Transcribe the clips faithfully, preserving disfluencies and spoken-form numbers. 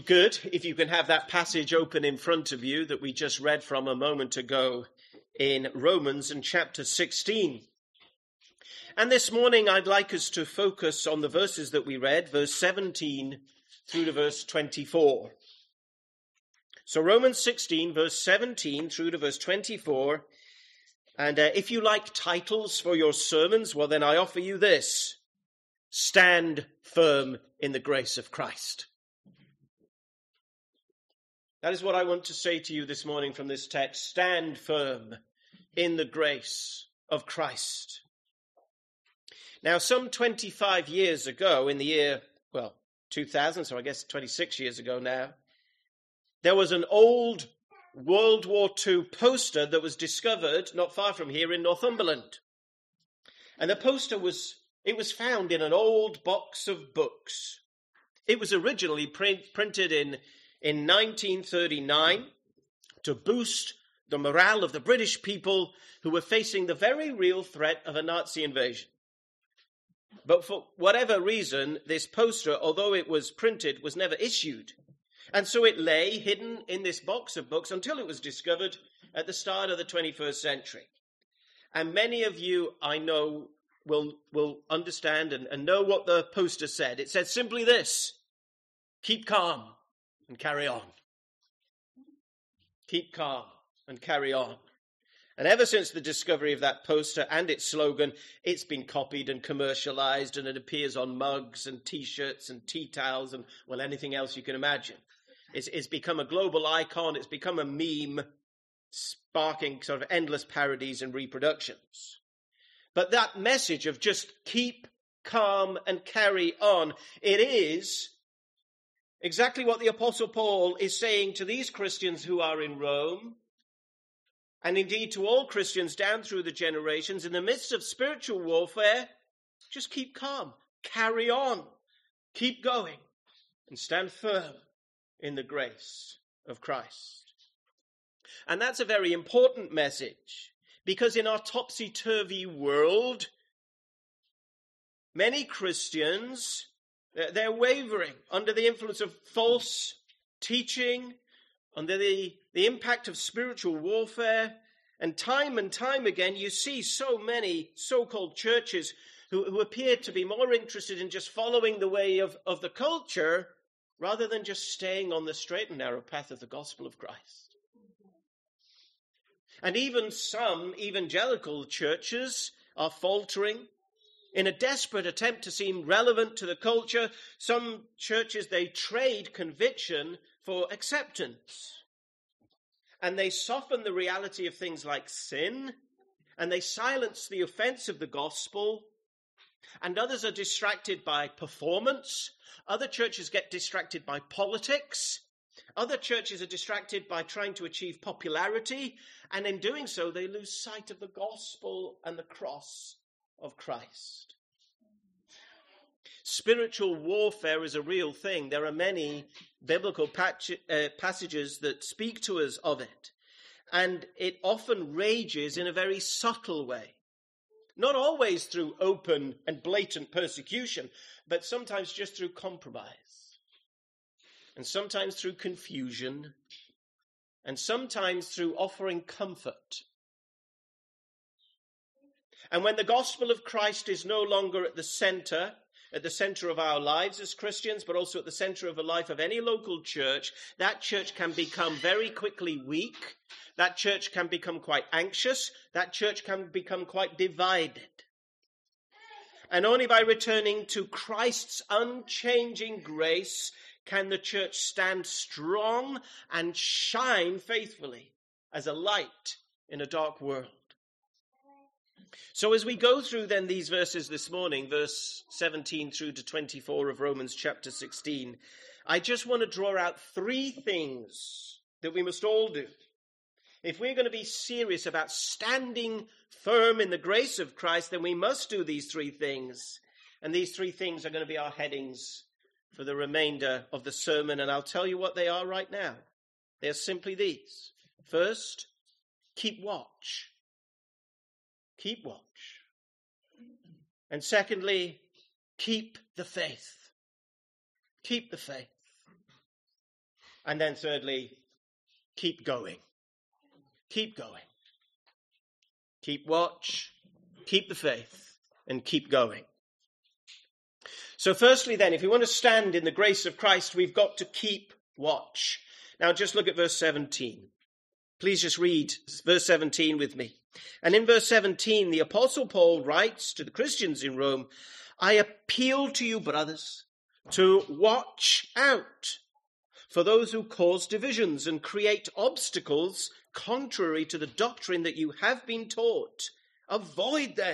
Good if you can have that passage open in front of you that we just read from a moment ago in Romans and chapter sixteen. And this morning I'd like us to focus on the verses that we read, verse seventeen through to verse twenty-four. So Romans sixteen, verse seventeen through to verse twenty-four. And uh, if you like titles for your sermons, well then I offer you this: Stand Firm in the Grace of Christ. That is what I want to say to you this morning from this text. Stand firm in the grace of Christ. Now, some twenty-five years ago, in the year, well, two thousand, so I guess twenty-six years ago now, there was an old World War Two poster that was discovered not far from here in Northumberland. And the poster was, it was found in an old box of books. It was originally print, printed in in nineteen thirty-nine to boost the morale of the British people who were facing the very real threat of a Nazi invasion. But for whatever reason, this poster, although it was printed, was never issued. And so it lay hidden in this box of books until it was discovered at the start of the twenty-first century. And many of you, I know, will, will understand and, and know what the poster said. It said simply this: keep calm and carry on. Keep calm and carry on. And ever since the discovery of that poster and its slogan, it's been copied and commercialized, and it appears on mugs and T-shirts and tea towels and, well, anything else you can imagine. It's, it's become a global icon. It's become a meme, sparking sort of endless parodies and reproductions. But that message of just keep calm and carry on, it is exactly what the Apostle Paul is saying to these Christians who are in Rome, and indeed to all Christians down through the generations. In the midst of spiritual warfare, just keep calm, carry on, keep going, and stand firm in the grace of Christ. And that's a very important message, because in our topsy-turvy world, many Christians, they're wavering under the influence of false teaching, under the, the impact of spiritual warfare. And time and time again, you see so many so-called churches who, who appear to be more interested in just following the way of, of the culture rather than just staying on the straight and narrow path of the gospel of Christ. And even some evangelical churches are faltering. In a desperate attempt to seem relevant to the culture, some churches, they trade conviction for acceptance. And they soften the reality of things like sin, and they silence the offense of the gospel. And others are distracted by performance. Other churches get distracted by politics. Other churches are distracted by trying to achieve popularity. And in doing so, they lose sight of the gospel and the cross of Christ. Spiritual warfare is a real thing. There are many biblical patch, uh, passages that speak to us of it. And it often rages in a very subtle way. Not always through open and blatant persecution, but sometimes just through compromise. And sometimes through confusion. And sometimes through offering comfort. And when the gospel of Christ is no longer at the center, at the center of our lives as Christians, but also at the center of the life of any local church, that church can become very quickly weak. That church can become quite anxious. That church can become quite divided. And only by returning to Christ's unchanging grace can the church stand strong and shine faithfully as a light in a dark world. So as we go through then these verses this morning, verse seventeen through to twenty-four of Romans chapter sixteen, I just want to draw out three things that we must all do. If we're going to be serious about standing firm in the grace of Christ, then we must do these three things. And these three things are going to be our headings for the remainder of the sermon. And I'll tell you what they are right now. They're simply these. First, keep watch. Keep watch. And secondly, keep the faith. Keep the faith. And then thirdly, keep going. Keep going. Keep watch, keep the faith, and keep going. So firstly then, if we want to stand in the grace of Christ, we've got to keep watch. Now just look at verse seventeen. Please just read verse seventeen with me. And in verse seventeen, the Apostle Paul writes to the Christians in Rome, I appeal to you, brothers, to watch out for those who cause divisions and create obstacles contrary to the doctrine that you have been taught. Avoid them.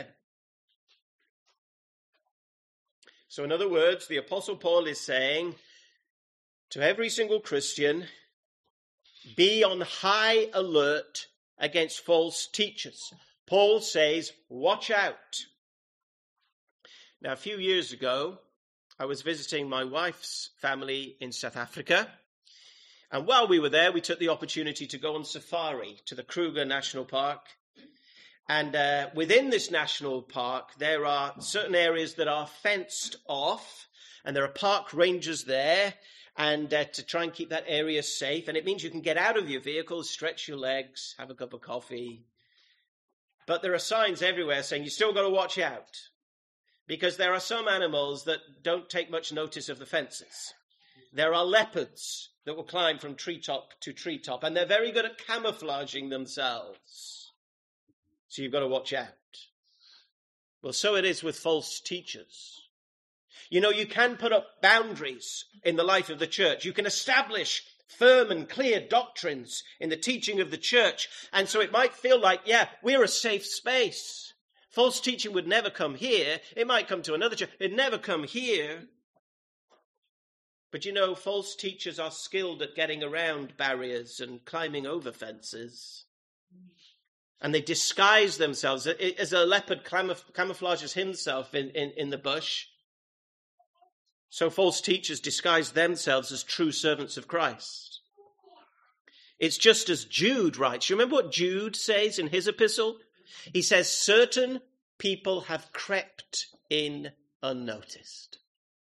So in other words, the Apostle Paul is saying to every single Christian, be on high alert against false teachers. Paul says, watch out. Now, a few years ago, I was visiting my wife's family in South Africa. And while we were there, we took the opportunity to go on safari to the Kruger National Park. And uh, within this national park, there are certain areas that are fenced off. And there are park rangers there and uh, to try and keep that area safe. And it means you can get out of your vehicle, stretch your legs, have a cup of coffee. But there are signs everywhere saying you still got to watch out, because there are some animals that don't take much notice of the fences. There are leopards that will climb from treetop to treetop, and they're very good at camouflaging themselves. So you've got to watch out. Well, so it is with false teachers. You know, you can put up boundaries in the life of the church. You can establish firm and clear doctrines in the teaching of the church. And so it might feel like, yeah, we're a safe space. False teaching would never come here. It might come to another church. It'd never come here. But you know, false teachers are skilled at getting around barriers and climbing over fences. And they disguise themselves. As a leopard camouflages himself in, in, in the bush, so false teachers disguise themselves as true servants of Christ. It's just as Jude writes. You remember what Jude says in his epistle? He says, certain people have crept in unnoticed.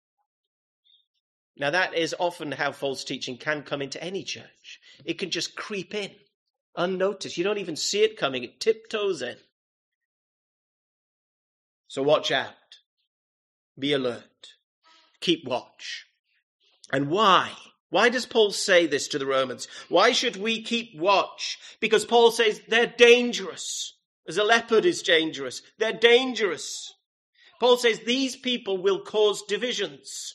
Now, that is often how false teaching can come into any church. It can just creep in unnoticed. You don't even see it coming. It tiptoes in. So watch out. Be alert. Keep watch. And why? Why does Paul say this to the Romans? Why should we keep watch? Because Paul says they're dangerous. As a leopard is dangerous. They're dangerous. Paul says these people will cause divisions.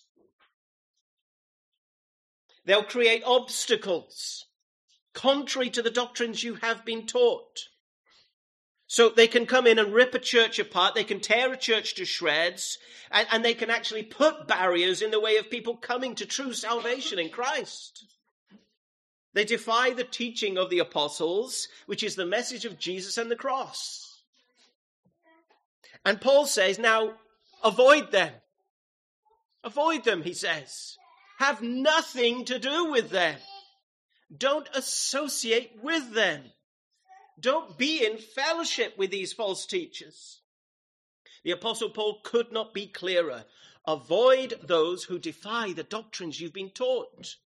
They'll create obstacles contrary to the doctrines you have been taught. So they can come in and rip a church apart. They can tear a church to shreds. And, and they can actually put barriers in the way of people coming to true salvation in Christ. They defy the teaching of the apostles, which is the message of Jesus and the cross. And Paul says, now, avoid them. Avoid them, he says. Have nothing to do with them. Don't associate with them. Don't be in fellowship with these false teachers. The Apostle Paul could not be clearer. Avoid those who defy the doctrines you've been taught.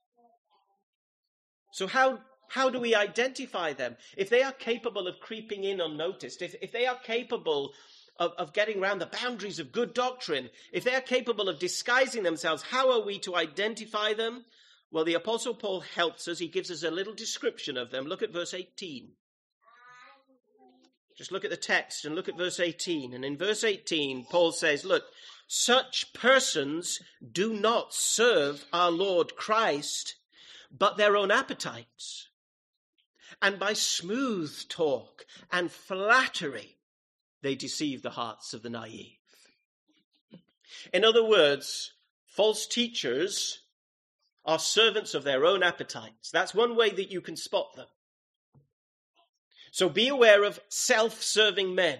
So how, how do we identify them? If they are capable of creeping in unnoticed, if, if they are capable of, of getting around the boundaries of good doctrine, if they are capable of disguising themselves, how are we to identify them? Well, the Apostle Paul helps us. He gives us a little description of them. Look at verse eighteen. Just look at the text and look at verse eighteen. And in verse eighteen, Paul says, look, such persons do not serve our Lord Christ, but their own appetites. And by smooth talk and flattery, they deceive the hearts of the naive. In other words, false teachers are servants of their own appetites. That's one way that you can spot them. So be aware of self-serving men.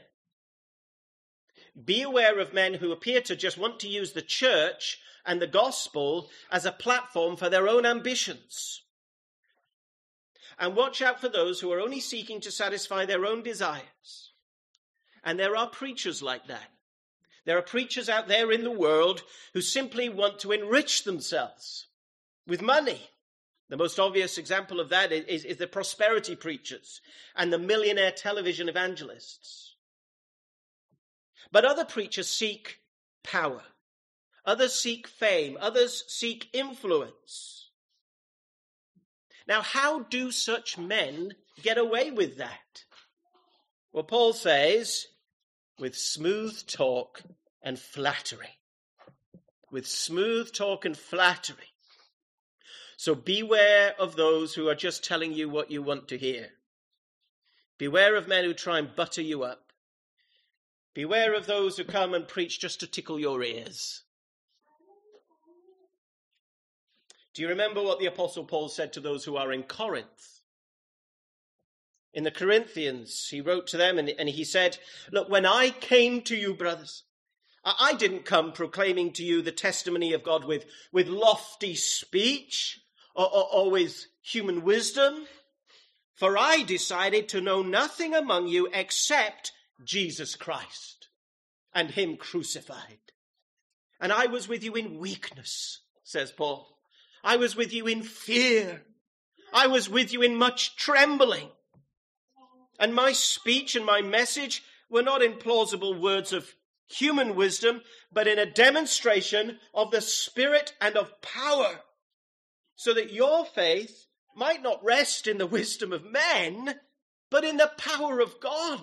Be aware of men who appear to just want to use the church and the gospel as a platform for their own ambitions. And watch out for those who are only seeking to satisfy their own desires. And there are preachers like that. There are preachers out there in the world who simply want to enrich themselves with money. The most obvious example of that is, is the prosperity preachers and the millionaire television evangelists. But other preachers seek power. Others seek fame. Others seek influence. Now, how do such men get away with that? Well, Paul says, with smooth talk and flattery. With smooth talk and flattery. So beware of those who are just telling you what you want to hear. Beware of men who try and butter you up. Beware of those who come and preach just to tickle your ears. Do you remember what the Apostle Paul said to those who are in Corinth? In the Corinthians, he wrote to them and, and he said, look, when I came to you, brothers, I, I didn't come proclaiming to you the testimony of God with, with lofty speech or, or, or with human wisdom, for I decided to know nothing among you except Jesus Christ and him crucified. And I was with you in weakness, says Paul. I was with you in fear. I was with you in much trembling. And my speech and my message were not in plausible words of human wisdom, but in a demonstration of the Spirit and of power, so that your faith might not rest in the wisdom of men, but in the power of God.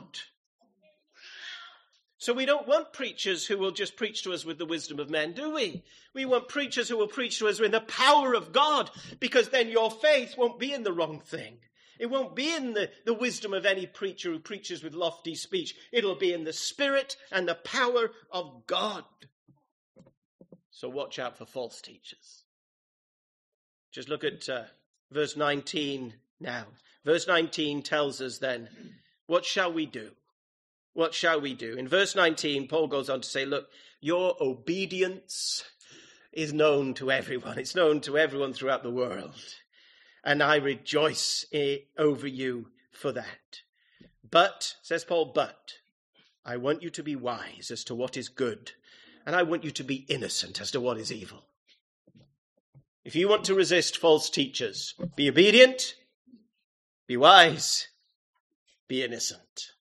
So we don't want preachers who will just preach to us with the wisdom of men, do we? We want preachers who will preach to us with the power of God, because then your faith won't be in the wrong thing. It won't be in the, the wisdom of any preacher who preaches with lofty speech. It'll be in the Spirit and the power of God. So watch out for false teachers. Just look at uh, verse nineteen now. Verse nineteen tells us then, what shall we do? What shall we do? In verse nineteen, Paul goes on to say, look, your obedience is known to everyone. It's known to everyone throughout the world. And I rejoice over you for that. But, says Paul, but I want you to be wise as to what is good. And I want you to be innocent as to what is evil. If you want to resist false teachers, be obedient, be wise, be innocent.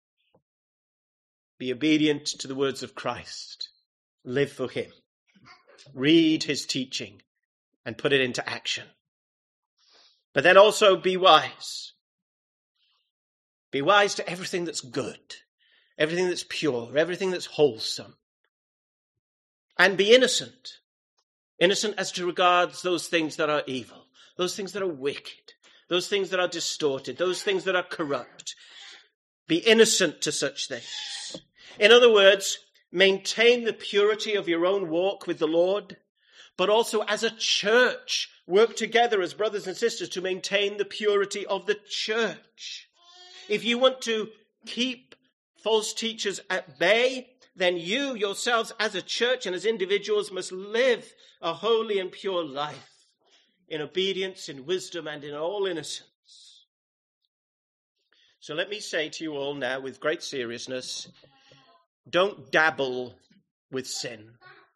Be obedient to the words of Christ. Live for him. Read his teaching and put it into action. But then also be wise. Be wise to everything that's good, everything that's pure, everything that's wholesome. And be innocent. Innocent as to regards those things that are evil, those things that are wicked, those things that are distorted, those things that are corrupt. Be innocent to such things. In other words, maintain the purity of your own walk with the Lord, but also as a church, work together as brothers and sisters to maintain the purity of the church. If you want to keep false teachers at bay, then you yourselves as a church and as individuals must live a holy and pure life in obedience, in wisdom, and in all innocence. So let me say to you all now with great seriousness, don't dabble with sin.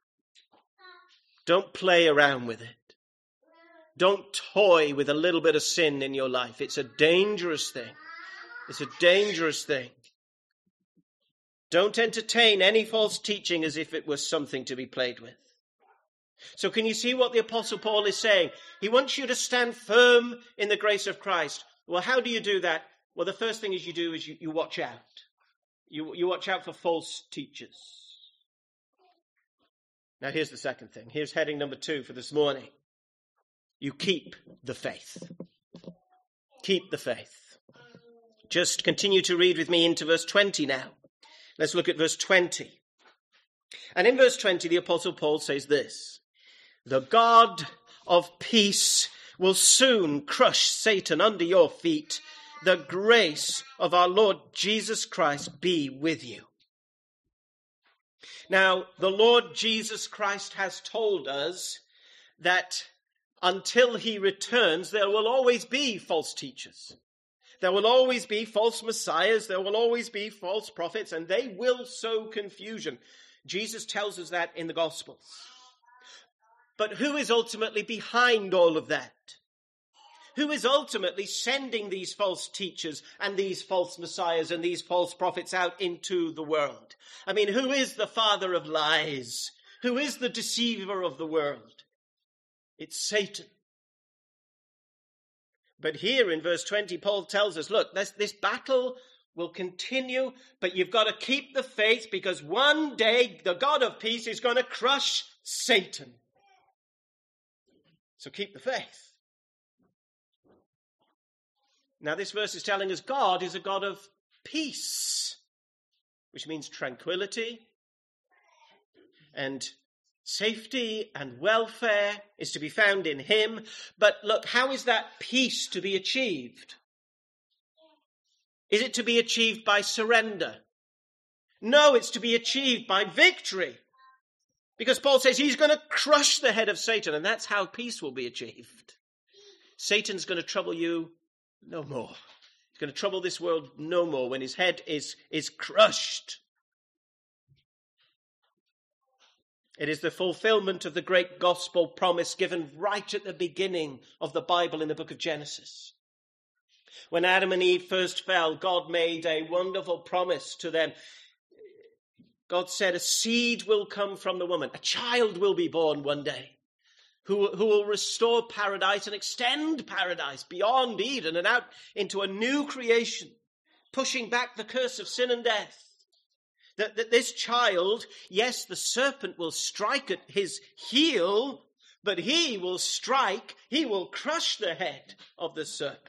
Don't play around with it. Don't toy with a little bit of sin in your life. It's a dangerous thing. It's a dangerous thing. Don't entertain any false teaching as if it was something to be played with. So can you see what the Apostle Paul is saying? He wants you to stand firm in the grace of Christ. Well, how do you do that? Well, the first thing is you do is you, you watch out. You, you watch out for false teachers. Now, here's the second thing. Here's heading number two for this morning. You keep the faith. Keep the faith. Just continue to read with me into verse twenty now. Let's look at verse twenty. And in verse twenty, the Apostle Paul says this: the God of peace will soon crush Satan under your feet. The grace of our Lord Jesus Christ be with you. Now, the Lord Jesus Christ has told us that until he returns, there will always be false teachers. There will always be false messiahs. There will always be false prophets, and they will sow confusion. Jesus tells us that in the Gospels. But who is ultimately behind all of that? Who is ultimately sending these false teachers and these false messiahs and these false prophets out into the world? I mean, who is the father of lies? Who is the deceiver of the world? It's Satan. But here in verse twenty, Paul tells us, look, this, this battle will continue, but you've got to keep the faith, because one day the God of peace is going to crush Satan. So keep the faith. Now, this verse is telling us God is a God of peace, which means tranquility and safety and welfare is to be found in him. But look, how is that peace to be achieved? Is it to be achieved by surrender? No, it's to be achieved by victory. Because Paul says he's going to crush the head of Satan, and that's how peace will be achieved. Satan's going to trouble you no more. He's going to trouble this world no more when his head is, is crushed. It is the fulfillment of the great gospel promise given right at the beginning of the Bible in the book of Genesis. When Adam and Eve first fell, God made a wonderful promise to them. God said, a seed will come from the woman. A child will be born one day who, who will restore paradise and extend paradise beyond Eden and out into a new creation, pushing back the curse of sin and death. That, that this child, yes, the serpent will strike at his heel, but he will strike, he will crush the head of the serpent.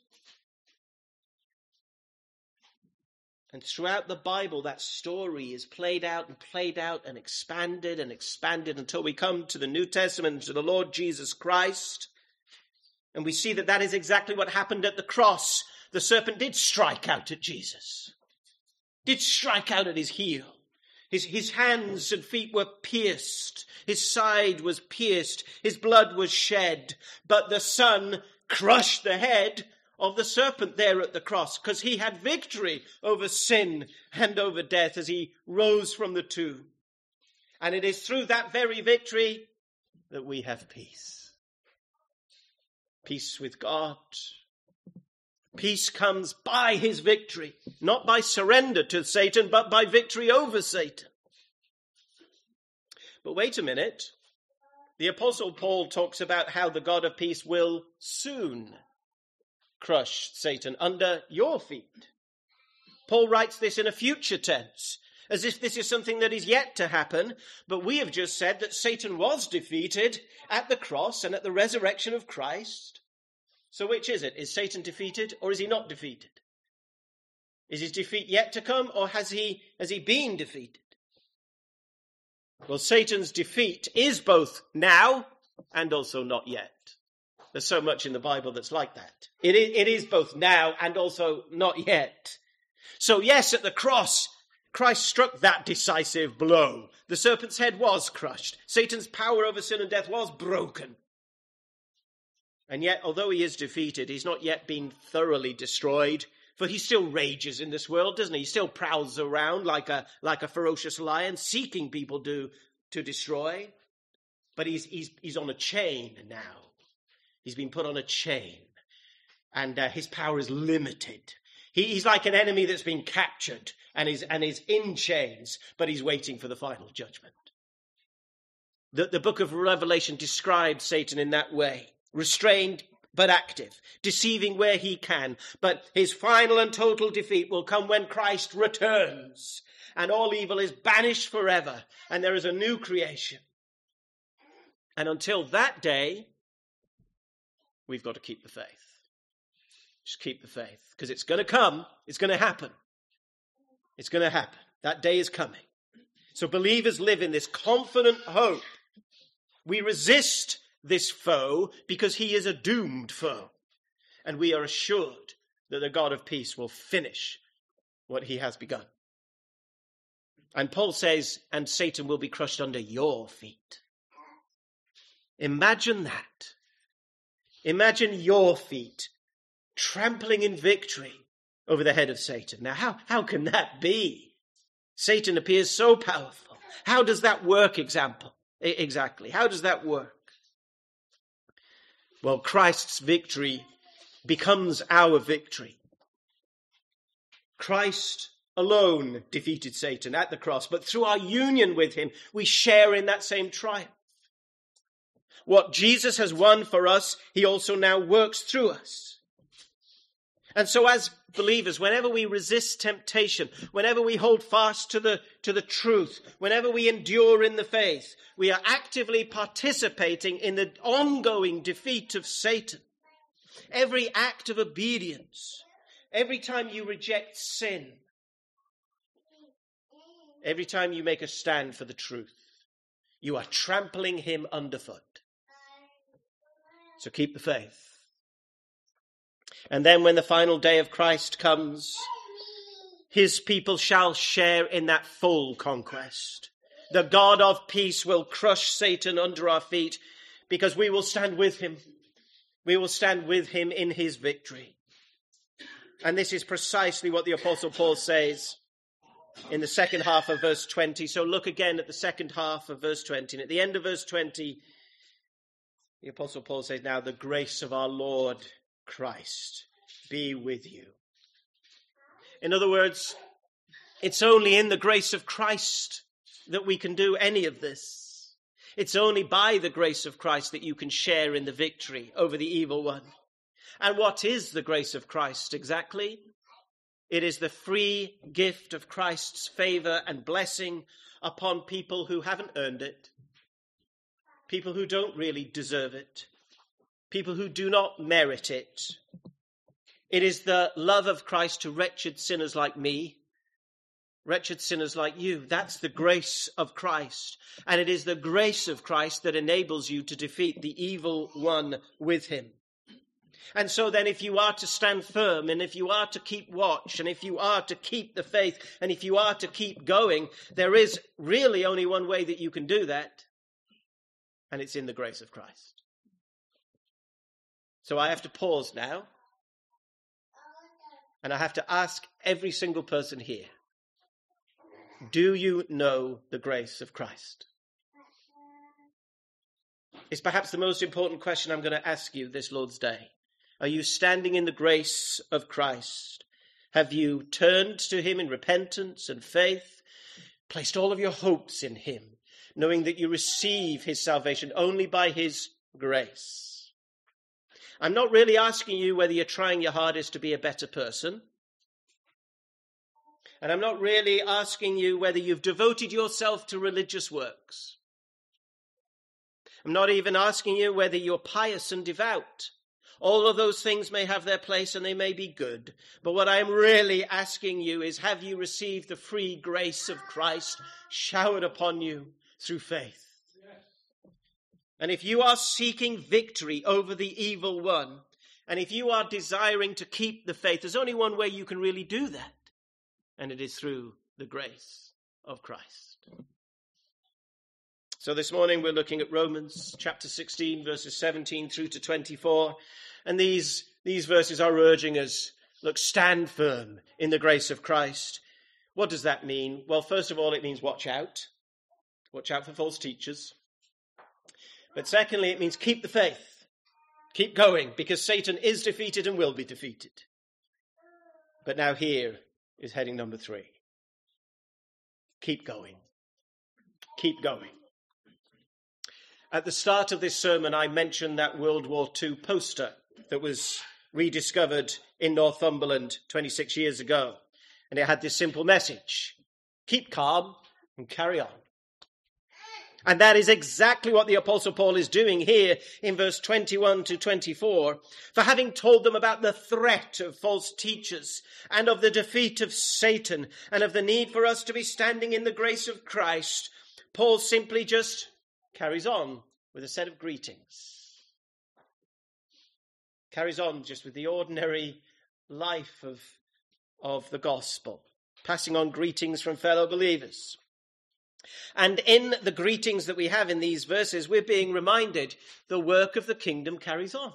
And throughout the Bible, that story is played out and played out and expanded and expanded until we come to the New Testament, to the Lord Jesus Christ. And we see that that is exactly what happened at the cross. The serpent did strike out at Jesus, did strike out at his heel. His, his hands and feet were pierced. His side was pierced. His blood was shed. But the Son crushed the head of the serpent there at the cross, because he had victory over sin and over death as he rose from the tomb. And it is through that very victory that we have peace. Peace with God. Peace comes by his victory, not by surrender to Satan, but by victory over Satan. But wait a minute. The Apostle Paul talks about how the God of peace will soon crush Satan under your feet. Paul writes this in a future tense, as if this is something that is yet to happen, but we have just said that Satan was defeated at the cross and at the resurrection of Christ. So which is it? Is Satan defeated or is he not defeated? Is his defeat yet to come, or has he, has he been defeated? Well, Satan's defeat is both now and also not yet. There's so much in the Bible that's like that. It is, it is both now and also not yet. So yes, at the cross, Christ struck that decisive blow. The serpent's head was crushed. Satan's power over sin and death was broken. And yet, although he is defeated, he's not yet been thoroughly destroyed, for he still rages in this world, doesn't he? He still prowls around like a, like a ferocious lion, seeking people to, to destroy. But he's, he's, he's on a chain now. He's been put on a chain, and uh, his power is limited. He, he's like an enemy that's been captured and is, and is in chains, but he's waiting for the final judgment. The, the book of Revelation describes Satan in that way, restrained but active, deceiving where he can. But his final and total defeat will come when Christ returns, and all evil is banished forever, and there is a new creation. And until that day, we've got to keep the faith. Just keep the faith. Because it's going to come. It's going to happen. It's going to happen. That day is coming. So believers live in this confident hope. We resist this foe because he is a doomed foe. And we are assured that the God of peace will finish what he has begun. And Paul says, and Satan will be crushed under your feet. Imagine that. Imagine your feet trampling in victory over the head of Satan. Now, how, how can that be? Satan appears so powerful. How does that work example, exactly? How does that work? Well, Christ's victory becomes our victory. Christ alone defeated Satan at the cross, but through our union with him, we share in that same triumph. What Jesus has won for us, he also now works through us. And so as believers, whenever we resist temptation, whenever we hold fast to the, to the truth, whenever we endure in the faith, we are actively participating in the ongoing defeat of Satan. Every act of obedience, every time you reject sin, every time you make a stand for the truth, you are trampling him underfoot. So keep the faith. And then when the final day of Christ comes, his people shall share in that full conquest. The God of peace will crush Satan under our feet because we will stand with him. We will stand with him in his victory. And this is precisely what the Apostle Paul says in the second half of verse twenty. So look again at the second half of verse twenty. And at the end of verse twenty, the Apostle Paul says, now the grace of our Lord Christ be with you. In other words, it's only in the grace of Christ that we can do any of this. It's only by the grace of Christ that you can share in the victory over the evil one. And what is the grace of Christ exactly? It is the free gift of Christ's favor and blessing upon people who haven't earned it, people who don't really deserve it, people who do not merit it. It is the love of Christ to wretched sinners like me, wretched sinners like you. That's the grace of Christ. And it is the grace of Christ that enables you to defeat the evil one with him. And so then if you are to stand firm, and if you are to keep watch, and if you are to keep the faith, and if you are to keep going, there is really only one way that you can do that, and it's in the grace of Christ. So I have to pause now, and I have to ask every single person here, do you know the grace of Christ? It's perhaps the most important question I'm going to ask you this Lord's Day. Are you standing in the grace of Christ? Have you turned to him in repentance and faith, placed all of your hopes in him, knowing that you receive his salvation only by his grace? I'm not really asking you whether you're trying your hardest to be a better person. And I'm not really asking you whether you've devoted yourself to religious works. I'm not even asking you whether you're pious and devout. All of those things may have their place and they may be good. But what I'm really asking you is, have you received the free grace of Christ showered upon you through faith? And if you are seeking victory over the evil one, and if you are desiring to keep the faith, there's only one way you can really do that, and it is through the grace of Christ. So this morning we're looking at Romans chapter sixteen, verses seventeen through to twenty-four, and these, these verses are urging us, look, stand firm in the grace of Christ. What does that mean? Well, first of all, it means watch out. Watch out for false teachers. But secondly, it means keep the faith. Keep going, because Satan is defeated and will be defeated. But now here is heading number three. Keep going. Keep going. At the start of this sermon, I mentioned that World War Two poster that was rediscovered in Northumberland twenty-six years ago. And it had this simple message: keep calm and carry on. And that is exactly what the Apostle Paul is doing here in verse twenty-one to twenty-four. For having told them about the threat of false teachers and of the defeat of Satan and of the need for us to be standing in the grace of Christ, Paul simply just carries on with a set of greetings. Carries on just with the ordinary life of, of the gospel, passing on greetings from fellow believers. And in the greetings that we have in these verses, we're being reminded the work of the kingdom carries on.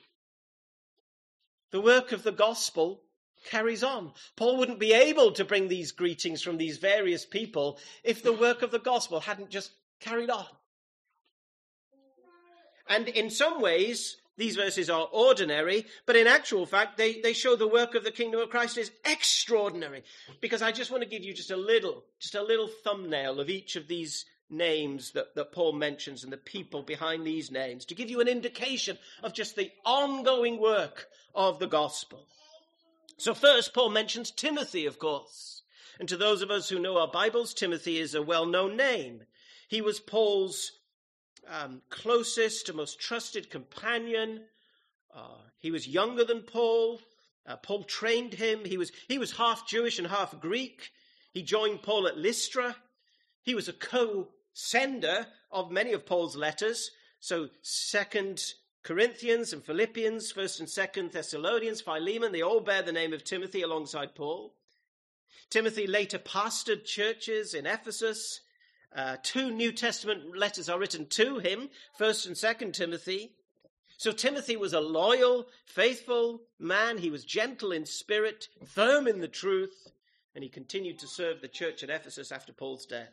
The work of the gospel carries on. Paul wouldn't be able to bring these greetings from these various people if the work of the gospel hadn't just carried on. And in some ways, These verses are ordinary, but in actual fact, they, they show the work of the kingdom of Christ is extraordinary. Because I just want to give you just a little, just a little thumbnail of each of these names that, that Paul mentions and the people behind these names, to give you an indication of just the ongoing work of the gospel. So first, Paul mentions Timothy, of course. And to those of us who know our Bibles, Timothy is a well-known name. He was Paul's um, closest and most trusted companion. Uh, he was younger than Paul. Uh, Paul trained him. He was, he was half Jewish and half Greek. He joined Paul at Lystra. He was a co-sender of many of Paul's letters. So Second Corinthians and Philippians, First and Second Thessalonians, Philemon, they all bear the name of Timothy alongside Paul. Timothy later pastored churches in Ephesus. Uh, two New Testament letters are written to him, First and Second Timothy. So Timothy was a loyal, faithful man. He was gentle in spirit, firm in the truth, and he continued to serve the church at Ephesus after Paul's death.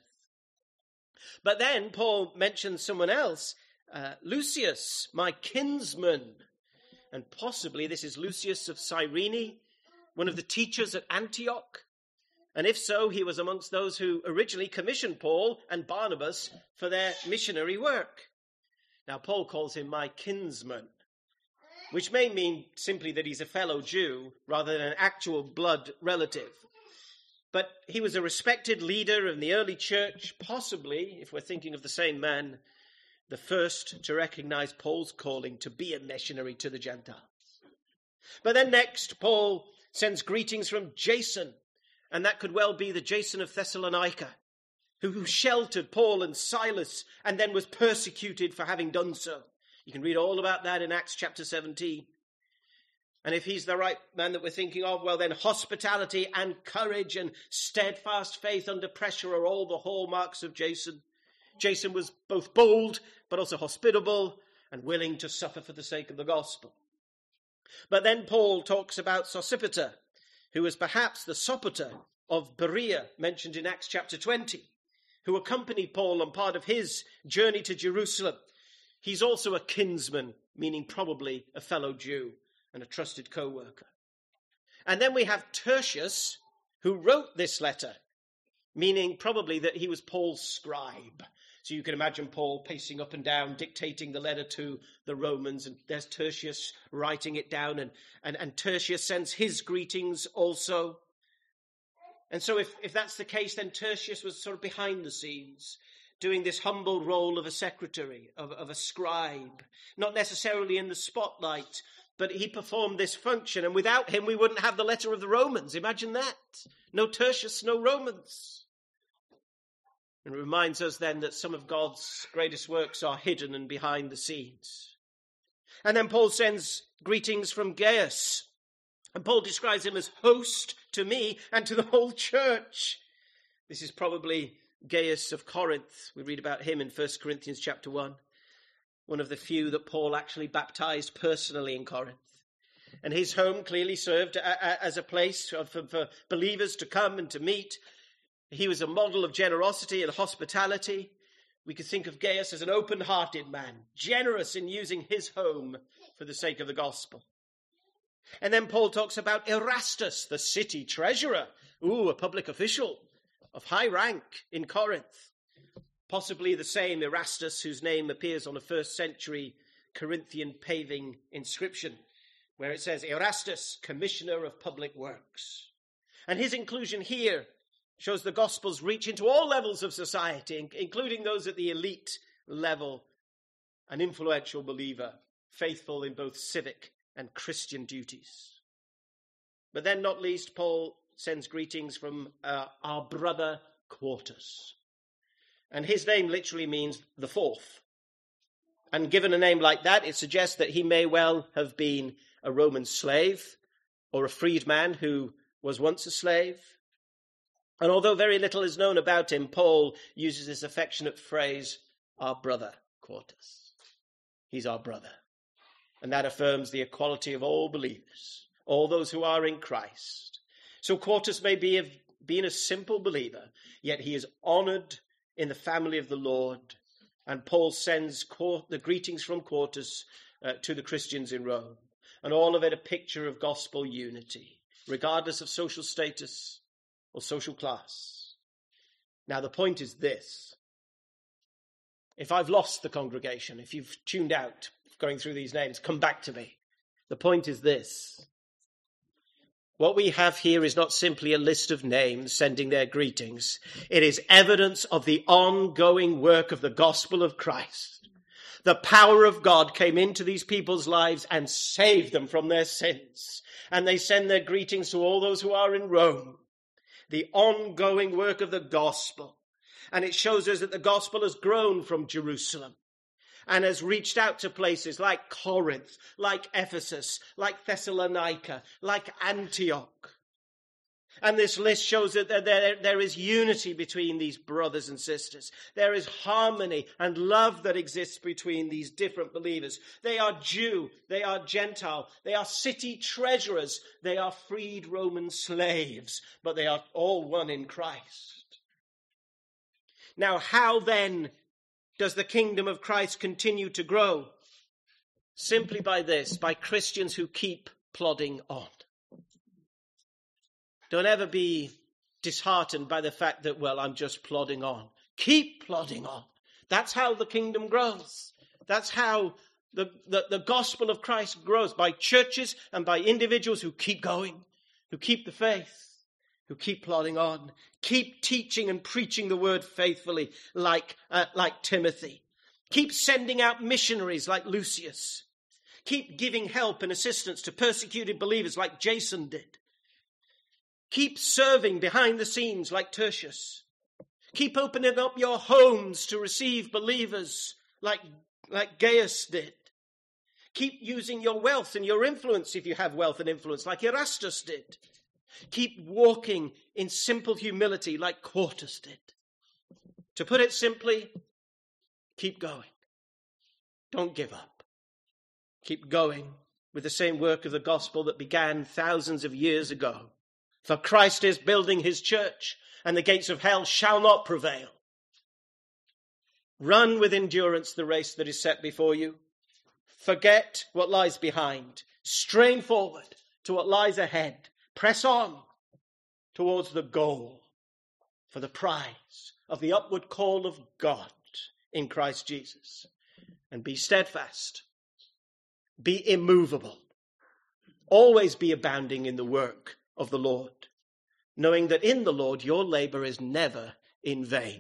But then Paul mentions someone else, uh, Lucius, my kinsman. And possibly this is Lucius of Cyrene, one of the teachers at Antioch. And if so, he was amongst those who originally commissioned Paul and Barnabas for their missionary work. Now, Paul calls him my kinsman, which may mean simply that he's a fellow Jew rather than an actual blood relative. But he was a respected leader in the early church, possibly, if we're thinking of the same man, the first to recognize Paul's calling to be a missionary to the Gentiles. But then next, Paul sends greetings from Jason. And that could well be the Jason of Thessalonica, who, who sheltered Paul and Silas and then was persecuted for having done so. You can read all about that in Acts chapter seventeen. And if he's the right man that we're thinking of, well then hospitality and courage and steadfast faith under pressure are all the hallmarks of Jason. Jason was both bold but also hospitable and willing to suffer for the sake of the gospel. But then Paul talks about Sosipater, who was perhaps the Sopater of Berea, mentioned in Acts chapter twenty, who accompanied Paul on part of his journey to Jerusalem. He's also a kinsman, meaning probably a fellow Jew and a trusted co-worker. And then we have Tertius, who wrote this letter, meaning probably that he was Paul's scribe. So you can imagine Paul pacing up and down, dictating the letter to the Romans, and there's Tertius writing it down, and, and, and Tertius sends his greetings also. And so if, if that's the case, then Tertius was sort of behind the scenes, doing this humble role of a secretary, of, of a scribe, not necessarily in the spotlight, but he performed this function, and without him we wouldn't have the letter of the Romans. Imagine that. No Tertius, no Romans. And it reminds us then that some of God's greatest works are hidden and behind the scenes. And then Paul sends greetings from Gaius. And Paul describes him as host to me and to the whole church. This is probably Gaius of Corinth. We read about him in First Corinthians chapter one. One of the few that Paul actually baptized personally in Corinth. And his home clearly served as a place for believers to come and to meet. He was a model of generosity and hospitality. We could think of Gaius as an open-hearted man, generous in using his home for the sake of the gospel. And then Paul talks about Erastus, the city treasurer. Ooh, a public official of high rank in Corinth. Possibly the same Erastus whose name appears on a first century Corinthian paving inscription, where it says, Erastus, commissioner of public works. And his inclusion here shows the gospel's reach into all levels of society, including those at the elite level, an influential believer, faithful in both civic and Christian duties. But then, not least, Paul sends greetings from uh, our brother Quartus. And his name literally means the fourth. And given a name like that, it suggests that he may well have been a Roman slave or a freedman who was once a slave. And although very little is known about him, Paul uses this affectionate phrase, our brother Quartus. He's our brother. And that affirms the equality of all believers, all those who are in Christ. So Quartus may be have been a simple believer, yet he is honored in the family of the Lord. And Paul sends the greetings from Quartus uh, to the Christians in Rome. And all of it a picture of gospel unity, regardless of social status or social class. Now, the point is this. If I've lost the congregation, if you've tuned out going through these names, come back to me. The point is this. What we have here is not simply a list of names sending their greetings. It is evidence of the ongoing work of the gospel of Christ. The power of God came into these people's lives and saved them from their sins. And they send their greetings to all those who are in Rome. The ongoing work of the gospel. And it shows us that the gospel has grown from Jerusalem and has reached out to places like Corinth, like Ephesus, like Thessalonica, like Antioch. And this list shows that there, there, there is unity between these brothers and sisters. There is harmony and love that exists between these different believers. They are Jew, they are Gentile, they are city treasurers, they are freed Roman slaves, but they are all one in Christ. Now, how then does the kingdom of Christ continue to grow? Simply by this, by Christians who keep plodding on. Don't ever be disheartened by the fact that, well, I'm just plodding on. Keep plodding on. That's how the kingdom grows. That's how the, the, the gospel of Christ grows, by churches and by individuals who keep going, who keep the faith, who keep plodding on, keep teaching and preaching the word faithfully like, uh, like Timothy. Keep sending out missionaries like Lucius. Keep giving help and assistance to persecuted believers like Jason did. Keep serving behind the scenes like Tertius. Keep opening up your homes to receive believers like, like Gaius did. Keep using your wealth and your influence if you have wealth and influence like Erastus did. Keep walking in simple humility like Quartus did. To put it simply, keep going. Don't give up. Keep going with the same work of the gospel that began thousands of years ago. For Christ is building his church, and the gates of hell shall not prevail. Run with endurance the race that is set before you. Forget what lies behind. Strain forward to what lies ahead. Press on towards the goal for the prize of the upward call of God in Christ Jesus. And be steadfast. Be immovable. Always be abounding in the work of the Lord, knowing that in the Lord your labor is never in vain.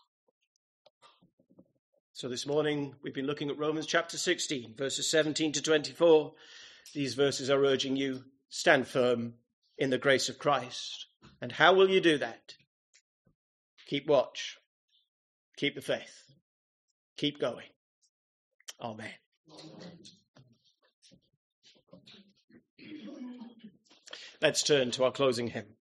So this morning we've been looking at Romans chapter sixteen, verses seventeen to twenty-four. These verses are urging you, stand firm in the grace of Christ. And how will you do that? Keep watch. Keep the faith. Keep going. Amen. Amen. Let's turn to our closing hymn.